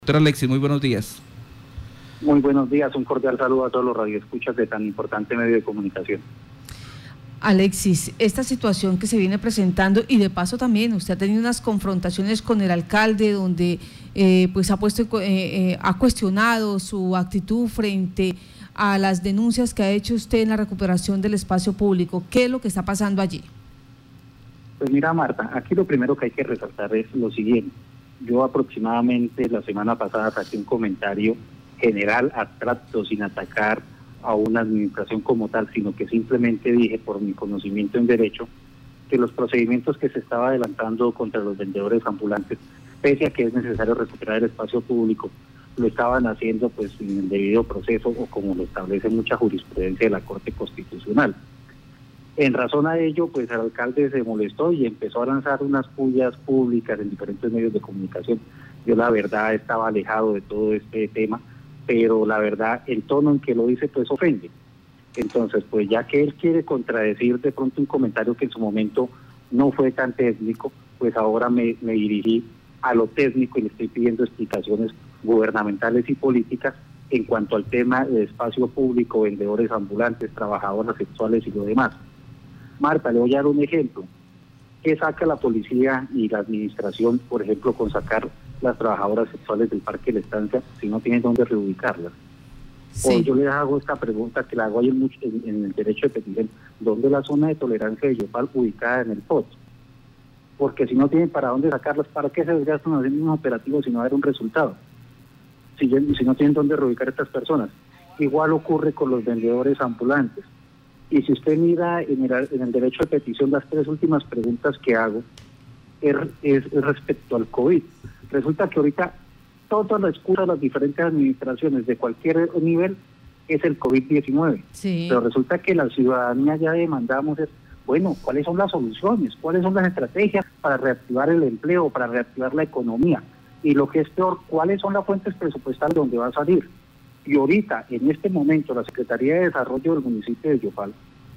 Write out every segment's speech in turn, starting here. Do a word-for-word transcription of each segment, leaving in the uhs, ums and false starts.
Doctor Alexis, muy buenos días. Muy buenos días, un cordial saludo a todos los radioescuchas de tan importante medio de comunicación. Alexis, esta situación que se viene presentando, y de paso también usted ha tenido unas confrontaciones con el alcalde donde eh, pues ha puesto eh, eh, ha cuestionado su actitud frente a las denuncias que ha hecho usted en la recuperación del espacio público. ¿Qué es lo que está pasando allí? Pues mira, Marta, aquí lo primero que hay que resaltar es lo siguiente. Yo aproximadamente la semana pasada saqué un comentario general, abstracto, sin atacar a una administración como tal, sino que simplemente dije, por mi conocimiento en derecho, que los procedimientos que se estaba adelantando contra los vendedores ambulantes, pese a que es necesario recuperar el espacio público, lo estaban haciendo pues sin el debido proceso o como lo establece mucha jurisprudencia de la Corte Constitucional. En razón a ello, pues el alcalde se molestó y empezó a lanzar unas pullas públicas en diferentes medios de comunicación. Yo la verdad estaba alejado de todo este tema, pero la verdad el tono en que lo dice pues ofende. Entonces, pues ya que él quiere contradecir de pronto un comentario que en su momento no fue tan técnico, pues ahora me, me dirigí a lo técnico y le estoy pidiendo explicaciones gubernamentales y políticas en cuanto al tema de espacio público, vendedores ambulantes, trabajadoras sexuales y lo demás. Marta, le voy a dar un ejemplo. ¿Qué saca la policía y la administración, por ejemplo, con sacar las trabajadoras sexuales del Parque de la Estancia si no tienen dónde reubicarlas? Sí. O yo les hago esta pregunta que la hago ahí en, mucho, en, en el derecho de petición. ¿Dónde es la zona de tolerancia de Yopal ubicada en el P O T? Porque si no tienen para dónde sacarlas, ¿para qué se desgastan haciendo un operativo si no haber un resultado? Si, si no tienen dónde reubicar a estas personas. Igual ocurre con los vendedores ambulantes. Y si usted mira en el, en el derecho de petición, las tres últimas preguntas que hago es, es, es respecto al COVID. Resulta que ahorita toda la excusa de las diferentes administraciones de cualquier nivel es el COVID diecinueve. Sí. Pero resulta que la ciudadanía ya demandamos es, bueno, ¿cuáles son las soluciones? ¿Cuáles son las estrategias para reactivar el empleo, para reactivar la economía? Y lo que es peor, ¿cuáles son las fuentes presupuestales donde va a salir? Y ahorita, en este momento, la Secretaría de Desarrollo del municipio de Yopal,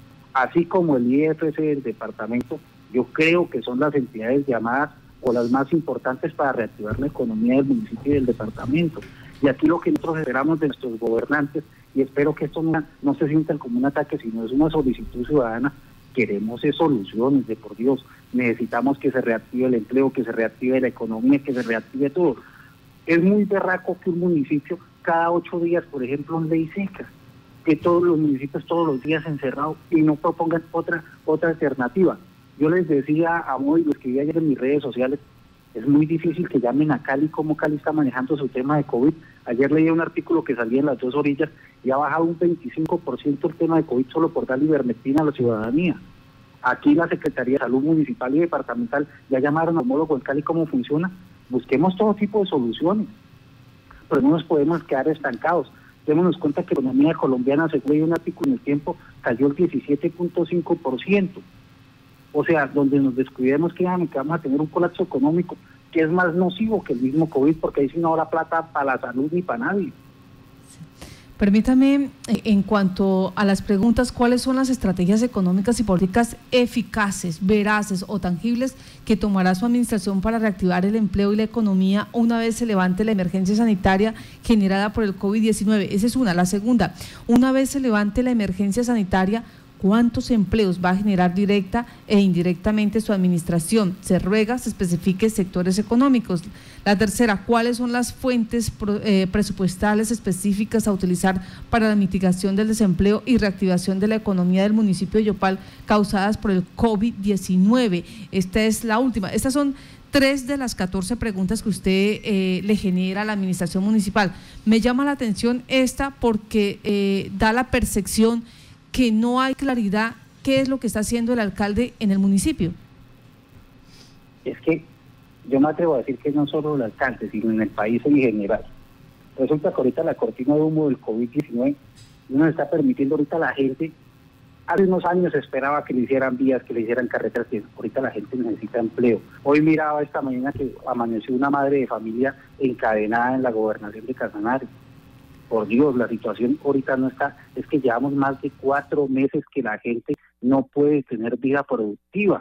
así como el I F C del departamento, yo creo que son las entidades llamadas o las más importantes para reactivar la economía del municipio y del departamento. Y aquí lo que nosotros esperamos de nuestros gobernantes, y espero que esto no, no se sienta como un ataque, sino es una solicitud ciudadana, queremos es soluciones, de por Dios. Necesitamos que se reactive el empleo, que se reactive la economía, que se reactive todo. Es muy berraco que un municipio cada ocho días, por ejemplo, en ley seca, que todos los municipios todos los días encerrados y no propongan otra otra alternativa. Yo les decía a Moy, lo escribí ayer en mis redes sociales, es muy difícil que llamen a Cali como Cali está manejando su tema de COVID. Ayer leí un artículo que salía en las dos orillas y ha bajado un veinticinco por ciento el tema de COVID solo por dar ivermectina a la ciudadanía. Aquí la Secretaría de Salud Municipal y Departamental ya llamaron a homólogo en Cali cómo funciona. Busquemos todo tipo de soluciones, pero no nos podemos quedar estancados. Démonos cuenta que la economía colombiana, según un artículo en el tiempo, cayó el diecisiete punto cinco por ciento. O sea, donde nos descuidemos que vamos a tener un colapso económico que es más nocivo que el mismo COVID, porque ahí sí no habrá plata para la salud ni para nadie. Permítame, en cuanto a las preguntas, ¿cuáles son las estrategias económicas y políticas eficaces, veraces o tangibles que tomará su administración para reactivar el empleo y la economía una vez se levante la emergencia sanitaria generada por el COVID diecinueve? Esa es una. La segunda, una vez se levante la emergencia sanitaria, ¿cuántos empleos va a generar directa e indirectamente su administración? Se ruega se especifique sectores económicos. La tercera, ¿cuáles son las fuentes eh, presupuestales específicas a utilizar para la mitigación del desempleo y reactivación de la economía del municipio de Yopal causadas por el COVID diecinueve? Esta es la última. Estas son tres de las catorce preguntas que usted eh, le genera a la administración municipal. Me llama la atención esta porque eh, da la percepción que no hay claridad qué es lo que está haciendo el alcalde en el municipio. Es que yo me atrevo a decir que no solo el alcalde, sino en el país en general. Resulta que ahorita la cortina de humo del COVID diecinueve no está permitiendo ahorita a la gente. Hace unos años se esperaba que le hicieran vías, que le hicieran carreteras, que ahorita la gente necesita empleo. Hoy miraba esta mañana que amaneció una madre de familia encadenada en la gobernación de Casanare. Por Dios, la situación ahorita no está, es que llevamos más de cuatro meses que la gente no puede tener vida productiva.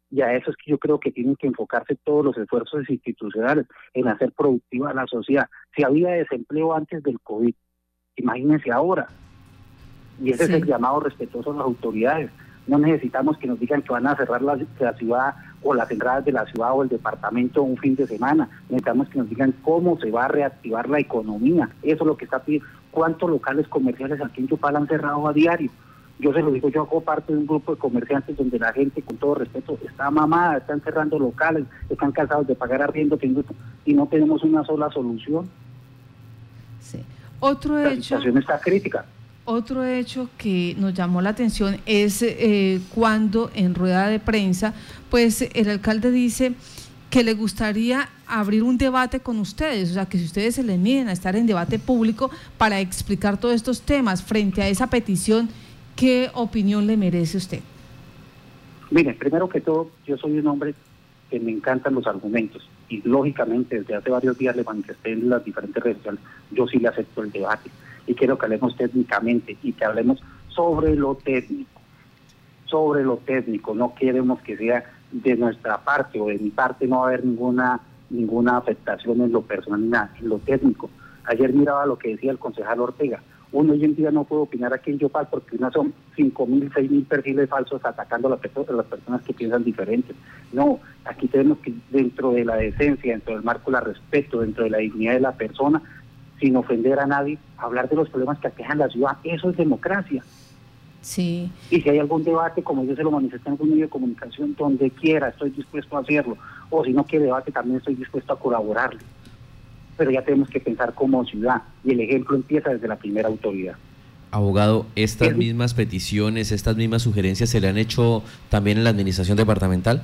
Y a eso es que yo creo que tienen que enfocarse todos los esfuerzos institucionales en hacer productiva a la sociedad. Si había desempleo antes del COVID, imagínense ahora. Y ese sí. es el llamado respetuoso a las autoridades. No necesitamos que nos digan que van a cerrar la, la ciudad o las entradas de la ciudad o el departamento un fin de semana. Necesitamos que nos digan cómo se va a reactivar la economía. Eso es lo que está pidiendo. ¿Cuántos locales comerciales aquí en Yopal han cerrado a diario? Yo se lo digo, yo hago parte de un grupo de comerciantes donde la gente, con todo respeto, está mamada, están cerrando locales, están cansados de pagar arriendo y no tenemos una sola solución. Sí. Otro la hecho... situación está crítica. Otro hecho que nos llamó la atención es eh, cuando en rueda de prensa, pues el alcalde dice que le gustaría abrir un debate con ustedes, o sea, que si ustedes se le miden a estar en debate público para explicar todos estos temas. Frente a esa petición, ¿qué opinión le merece usted? Mire, primero que todo, yo soy un hombre que me encantan los argumentos y lógicamente desde hace varios días le manifesté en las diferentes redes sociales, yo sí le acepto el debate y quiero que hablemos técnicamente y que hablemos sobre lo técnico, sobre lo técnico, no queremos que sea de nuestra parte o de mi parte, no va a haber ninguna ninguna afectación en lo personal ni nada, en lo técnico. Ayer miraba lo que decía el concejal Ortega. Uno hoy en día no puede opinar aquí en Yopal porque una son cinco mil, seis mil perfiles falsos atacando a las, a las personas que piensan diferentes. No, aquí tenemos que, dentro de la decencia, dentro del marco del respeto, dentro de la dignidad de la persona, sin ofender a nadie, hablar de los problemas que aquejan la ciudad. Eso es democracia. Sí. Y si hay algún debate, como yo se lo manifesté en algún medio de comunicación, donde quiera, estoy dispuesto a hacerlo. O si no quiere debate, también estoy dispuesto a colaborarle. Pero ya tenemos que pensar como ciudad, y el ejemplo empieza desde la primera autoridad. Abogado, ¿estas ¿Sí? mismas peticiones, estas mismas sugerencias se le han hecho también en la administración departamental?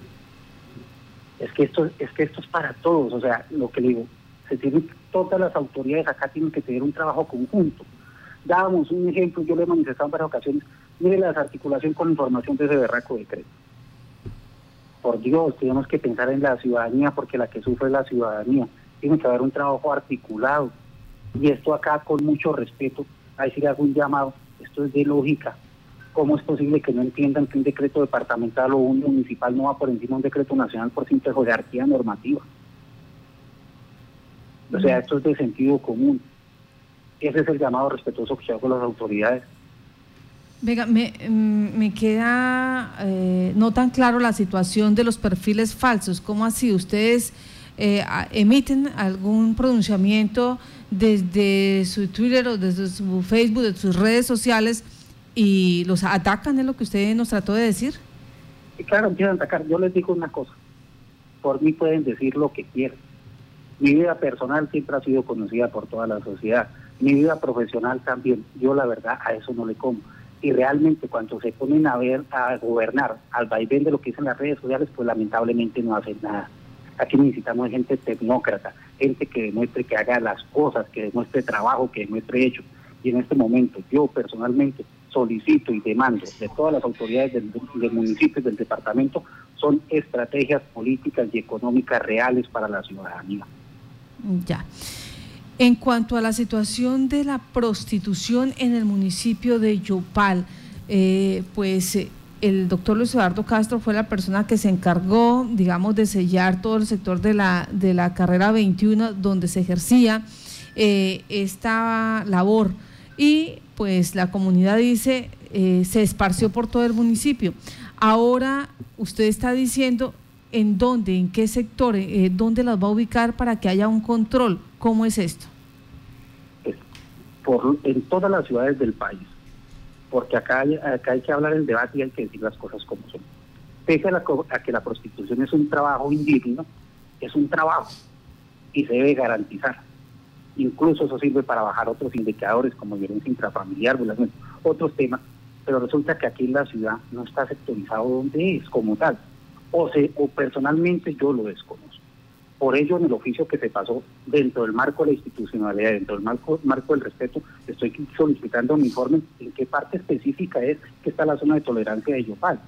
Es que esto, es que esto es para todos, o sea, lo que le digo, se tienen, todas las autoridades acá tienen que tener un trabajo conjunto. Dábamos un ejemplo, yo le he manifestado en varias ocasiones, mire la desarticulación con información de ese berraco decreto. Por Dios, tenemos que pensar en la ciudadanía, porque la que sufre es la ciudadanía. Tiene que haber un trabajo articulado. Y esto acá, con mucho respeto, a decir algún llamado, esto es de lógica. ¿Cómo es posible que no entiendan que un decreto departamental o un municipal no va por encima de un decreto nacional por simple jerarquía normativa? O sea, esto es de sentido común. Ese es el llamado respetuoso que yo hago a las autoridades. Venga, me, me queda eh, no tan claro la situación de los perfiles falsos. ¿Cómo así? ¿Ustedes eh, emiten algún pronunciamiento desde su Twitter o desde su Facebook, de sus redes sociales, y los atacan? ¿Es lo que usted nos trató de decir? Y claro, empiezan a atacar. Yo les digo una cosa, por mí pueden decir lo que quieran. Mi vida personal siempre ha sido conocida por toda la sociedad. Mi vida profesional también. Yo la verdad a eso no le como. Y realmente cuando se ponen a ver, a gobernar al vaivén de lo que dicen las redes sociales, pues lamentablemente no hacen nada. Aquí necesitamos gente tecnócrata, gente que demuestre que haga las cosas, que demuestre trabajo, que demuestre hechos. Y en este momento yo personalmente solicito y demando de todas las autoridades del, del municipio y del departamento son estrategias políticas y económicas reales para la ciudadanía. Ya. En cuanto a la situación de la prostitución en el municipio de Yopal, eh, pues eh, el doctor Luis Eduardo Castro fue la persona que se encargó, digamos, de sellar todo el sector de la, de la carrera veintiuno donde se ejercía eh, esta labor, y pues la comunidad dice eh, se esparció por todo el municipio. Ahora usted está diciendo en dónde, en qué sector, eh, dónde las va a ubicar para que haya un control. ¿Cómo es esto? Es por, en todas las ciudades del país, porque acá hay, acá hay que hablar el debate y hay que decir las cosas como son. Pese a, la, a que la prostitución es un trabajo indigno, es un trabajo y se debe garantizar. Incluso eso sirve para bajar otros indicadores como violencia intrafamiliar, violación, otros temas, pero resulta que aquí en la ciudad no está sectorizado donde es como tal, o, se, o personalmente yo lo desconozco. Por ello, en el oficio que se pasó dentro del marco de la institucionalidad, dentro del marco, marco del respeto, estoy solicitando un informe en qué parte específica es que está la zona de tolerancia de Yopal.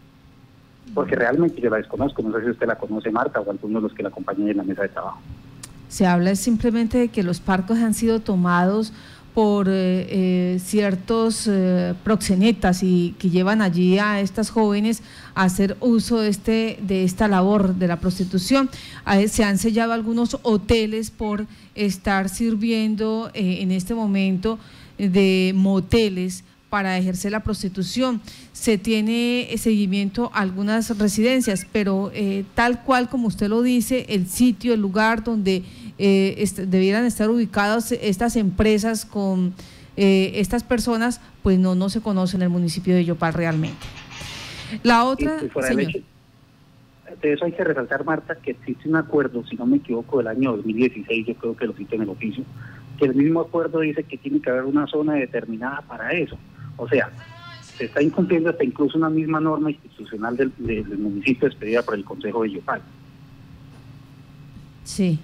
Porque realmente yo la desconozco, no sé si usted la conoce, Marta, o alguno de los que la acompañan en la mesa de trabajo. Se habla simplemente de que los parques han sido tomados por eh, eh, ciertos eh, proxenetas y que llevan allí a estas jóvenes a hacer uso de este de esta labor de la prostitución. Eh, se han sellado algunos hoteles por estar sirviendo eh, en este momento de moteles para ejercer la prostitución. Se tiene seguimiento a algunas residencias, pero eh, tal cual como usted lo dice, el sitio, el lugar donde eh, est debieran estar ubicadas estas empresas con eh, estas personas, pues no, no se conoce en el municipio de Yopal realmente. La otra, y, y fuera señor. De eso hay que resaltar, Marta, que existe un acuerdo, si no me equivoco, del año dos mil dieciséis, yo creo que lo cito en el oficio, que el mismo acuerdo dice que tiene que haber una zona determinada para eso. O sea, se está incumpliendo hasta incluso una misma norma institucional del, del municipio expedida por el Consejo de Yopal. Sí.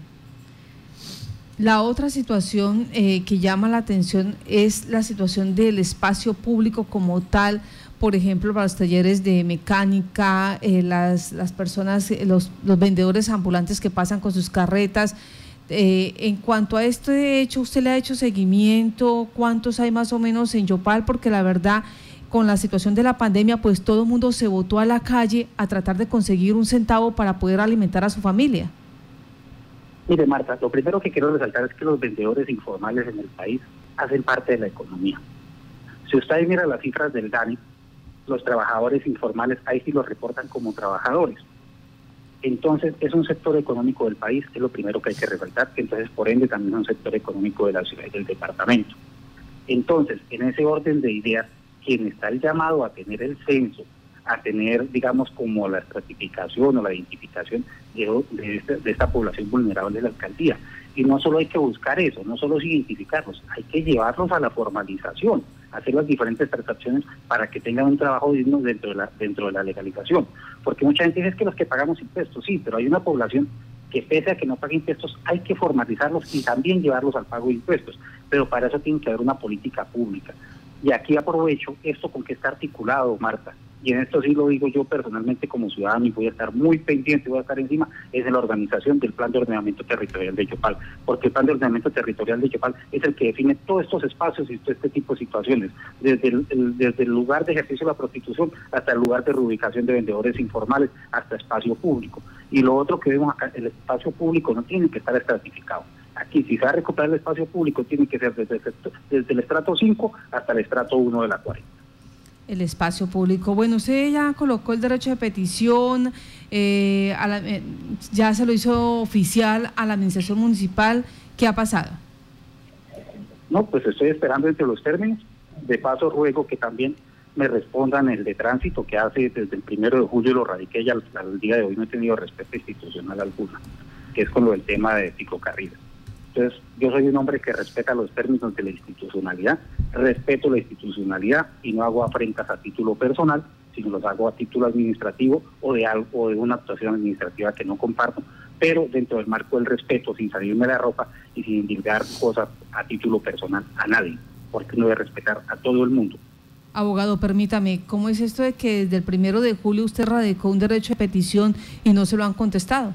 La otra situación eh, que llama la atención es la situación del espacio público como tal, por ejemplo, para los talleres de mecánica, eh, las, las personas, eh, los, los vendedores ambulantes que pasan con sus carretas. Eh, en cuanto a este hecho, ¿usted le ha hecho seguimiento? ¿Cuántos hay más o menos en Yopal? Porque la verdad, con la situación de la pandemia, pues todo el mundo se botó a la calle a tratar de conseguir un centavo para poder alimentar a su familia. Mire, Marta, lo primero que quiero resaltar es que los vendedores informales en el país hacen parte de la economía. Si usted mira las cifras del DANE, los trabajadores informales ahí sí los reportan como trabajadores. Entonces, es un sector económico del país, es lo primero que hay que resaltar, que entonces, por ende, también es un sector económico de la ciudad y del departamento. Entonces, en ese orden de ideas, quien está el llamado a tener el censo, a tener, digamos, como la estratificación o la identificación de, de, esta, de esta población vulnerable de la alcaldía. Y no solo hay que buscar eso, no solo es identificarlos, hay que llevarlos a la formalización, hacer las diferentes transacciones para que tengan un trabajo digno dentro de la, dentro de la legalización. Porque mucha gente dice que los que pagamos impuestos, sí, pero hay una población que pese a que no pague impuestos, hay que formalizarlos y también llevarlos al pago de impuestos. Pero para eso tiene que haber una política pública. Y aquí aprovecho esto con que está articulado, Marta, y en esto sí lo digo yo personalmente como ciudadano y voy a estar muy pendiente, voy a estar encima, es en la organización del Plan de Ordenamiento Territorial de Yopal, porque el Plan de Ordenamiento Territorial de Yopal es el que define todos estos espacios y todo este tipo de situaciones, desde el, el, desde el lugar de ejercicio de la prostitución hasta el lugar de reubicación de vendedores informales, hasta espacio público. Y lo otro que vemos acá, el espacio público no tiene que estar estratificado. Aquí, si se va a recuperar el espacio público, tiene que ser desde, desde el estrato cinco hasta el estrato uno de la cuarenta. El espacio público. Bueno, usted ya colocó el derecho de petición, eh, a la, eh, ya se lo hizo oficial a la administración municipal. ¿Qué ha pasado? No, pues estoy esperando entre los términos. De paso, ruego que también me respondan el de tránsito que hace desde el primero de julio lo radiqué y al, al día de hoy no he tenido respuesta institucional alguna, que es con lo del tema de ciclocarriles. Entonces, yo soy un hombre que respeta los términos de la institucionalidad, respeto la institucionalidad y no hago afrentas a título personal, sino los hago a título administrativo o de algo o de una actuación administrativa que no comparto, pero dentro del marco del respeto, sin salirme de la ropa y sin divulgar cosas a título personal a nadie, porque no voy a respetar a todo el mundo. Abogado, permítame, ¿cómo es esto de que desde el primero de julio usted radicó un derecho de petición y no se lo han contestado?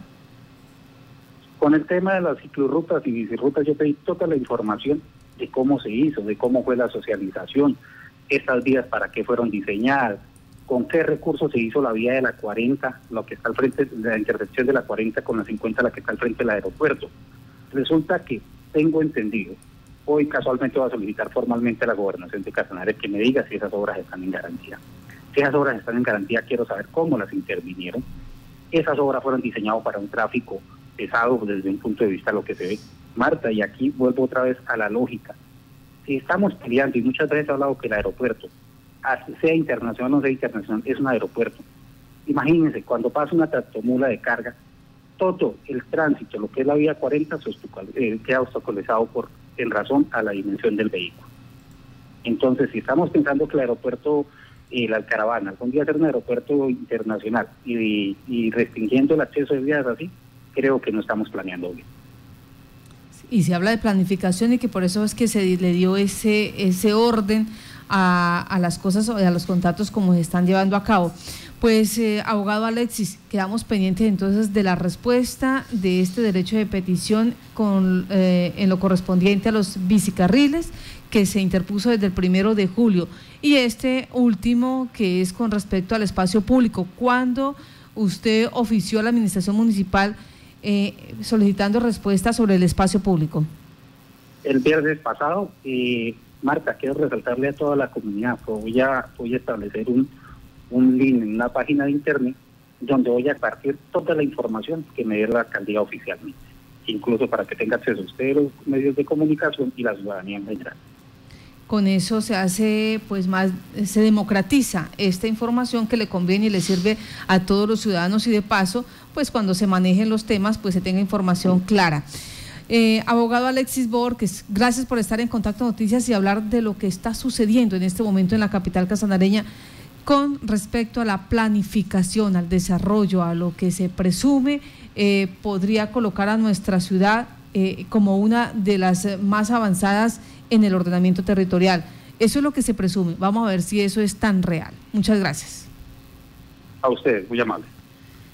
Con el tema de las ciclorrutas y bicirrutas, yo pedí toda la información de cómo se hizo, de cómo fue la socialización, estas vías para qué fueron diseñadas, con qué recursos se hizo la vía de la cuarenta, lo que está al frente, la intersección de la cuarenta con la cincuenta, la que está al frente del aeropuerto. Resulta que tengo entendido, hoy casualmente voy a solicitar formalmente a la Gobernación de Casanare que me diga si esas obras están en garantía. Si esas obras están en garantía, quiero saber cómo las intervinieron. Esas obras fueron diseñadas para un tráfico pesado desde un punto de vista de lo que se ve. Marta, y aquí vuelvo otra vez a la lógica. Si estamos peleando, y muchas veces he hablado que el aeropuerto, sea internacional o no sea internacional, es un aeropuerto. Imagínense, cuando pasa una tractomula de carga, todo el tránsito, lo que es la vía cuarenta, se eh, queda obstaculizado por, en razón a la dimensión del vehículo. Entonces, si estamos pensando que el aeropuerto, eh, la Caravana, algún día ser un aeropuerto internacional y, y restringiendo el acceso de vías así, creo que no estamos planeando bien. Y se habla de planificación y que por eso es que se le dio ese ese orden a, a las cosas o a los contratos como se están llevando a cabo. Pues, eh, abogado Alexis, quedamos pendientes entonces de la respuesta de este derecho de petición con, eh, en lo correspondiente a los bicicarriles que se interpuso desde el primero de julio. Y este último que es con respecto al espacio público. ¿Cuándo usted ofició a la administración municipal eh, solicitando respuesta sobre el espacio público? El viernes pasado. eh, Marta, quiero resaltarle a toda la comunidad, voy a, voy a establecer un, un link en una página de internet donde voy a compartir toda la información que me dé la alcaldía oficialmente, incluso para que tenga acceso a ustedes, los medios de comunicación y la ciudadanía en general. Con eso se hace, pues más, se democratiza esta información que le conviene y le sirve a todos los ciudadanos y de paso, pues cuando se manejen los temas, pues se tenga información clara. Eh, abogado Alexis Borges, gracias por estar en Contacto Noticias y hablar de lo que está sucediendo en este momento en la capital casandareña con respecto a la planificación, al desarrollo, a lo que se presume eh, podría colocar a nuestra ciudad eh, como una de las más avanzadas en el ordenamiento territorial. Eso es lo que se presume. Vamos a ver si eso es tan real. Muchas gracias. A ustedes, muy amable.